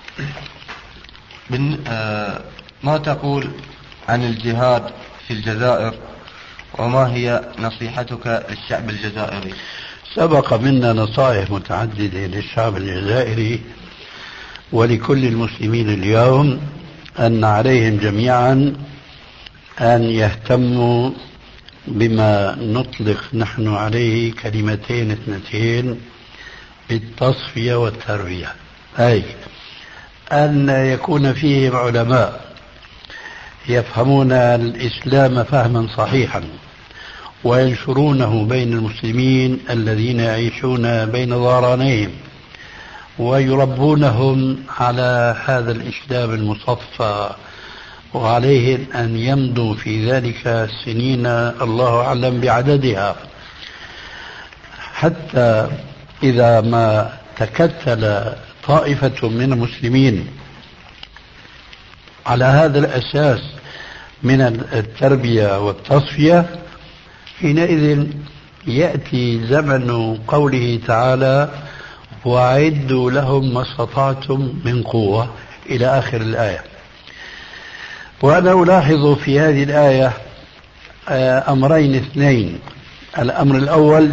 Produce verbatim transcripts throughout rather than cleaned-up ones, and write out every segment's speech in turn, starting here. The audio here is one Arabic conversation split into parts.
ما تقول عن الجهاد في الجزائر، وما هي نصيحتك للشعب الجزائري؟ سبق منا نصائح متعددة للشعب الجزائري ولكل المسلمين اليوم أن عليهم جميعا أن يهتموا بما نطلق نحن عليه كلمتين اثنتين بالتصفية والتربية، أي أن يكون فيهم علماء يفهمون الإسلام فهما صحيحا وينشرونه بين المسلمين الذين يعيشون بين ظهرانيهم ويربونهم على هذا الإسلام المصفى، وعليهم أن يمضوا في ذلك سنين الله أعلم بعددها، حتى إذا ما تكتل طائفة من المسلمين على هذا الأساس من التربية والتصفية، حينئذ يأتي زمن قوله تعالى وأعدوا لهم ما استطعتم من قوة إلى آخر الآية. وأنا ألاحظ في هذه الآية أمرين اثنين. الأمر الأول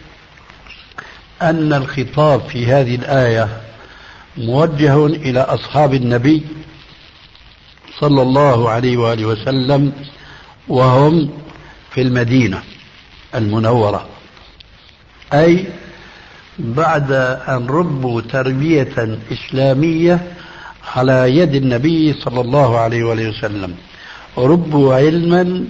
أن الخطاب في هذه الآية موجه إلى أصحاب النبي صلى الله عليه وآله وسلم وهم في المدينة المنورة، أي بعد أن ربوا تربية إسلامية على يد النبي صلى الله عليه وآله وسلم، ربوا علما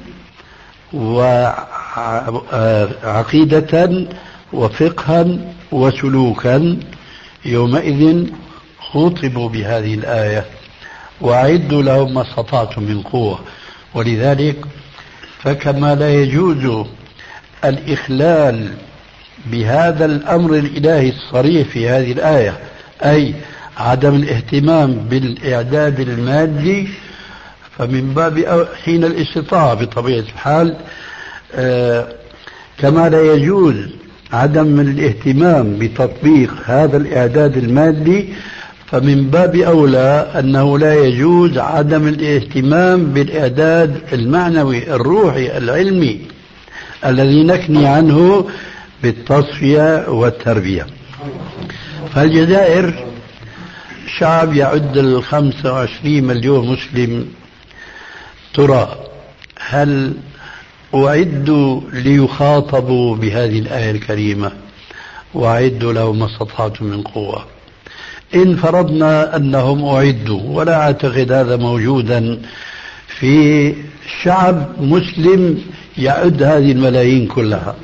وعقيدة وفقها وسلوكا، يومئذ خاطبوا بهذه الآية وأعدوا لهم ما استطعتم من قوة. ولذلك فكما لا يجوز الإخلال بهذا الأمر الإلهي الصريح في هذه الآية، أي عدم الاهتمام بالإعداد المادي، فمن باب حين الاستطاعة بطبيعة الحال، آه كما لا يجوز عدم الاهتمام بتطبيق هذا الإعداد المادي، فمن باب أولى أنه لا يجوز عدم الاهتمام بالإعداد المعنوي الروحي العلمي الذي نكني عنه بالتصفية والتربية. فالجزائر شعب يعد الخمسة وعشرين مليون مسلم، ترى هل أعدوا ليخاطبوا بهذه الآية الكريمة وأعدوا لهم ما استطعتم من قوة؟ إن فرضنا أنهم أعدوا، ولا أعتقد هذا موجودا في شعب مسلم يعد هذه الملايين كلها،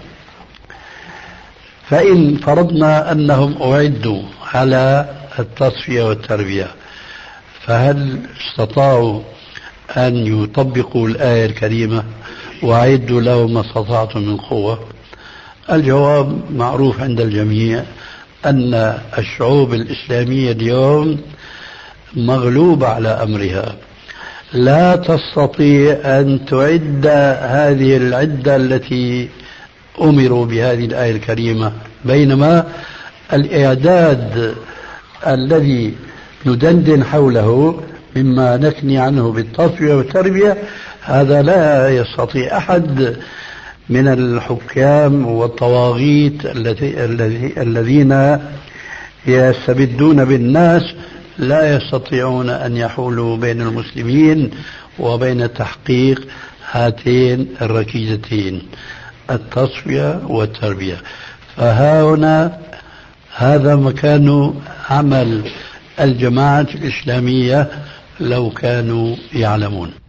فإن فرضنا أنهم أعدوا على التصفية والتربية، فهل استطاعوا أن يطبقوا الآية الكريمة وأعدوا لهم ما استطعتم من قوة؟ الجواب معروف عند الجميع أن الشعوب الإسلامية اليوم مغلوبة على أمرها، لا تستطيع أن تعد هذه العدة التي أمروا بهذه الآية الكريمة، بينما الإعداد الذي ندندن حوله مما نكني عنه بالتصفية والتربية، هذا لا يستطيع أحد من الحكام والطواغيت الذين يستبدون بالناس، لا يستطيعون أن يحولوا بين المسلمين وبين تحقيق هاتين الركيزتين، التصفية والتربية. فها هنا هذا مكان عمل الجماعة الإسلامية لو كانوا يعلمون.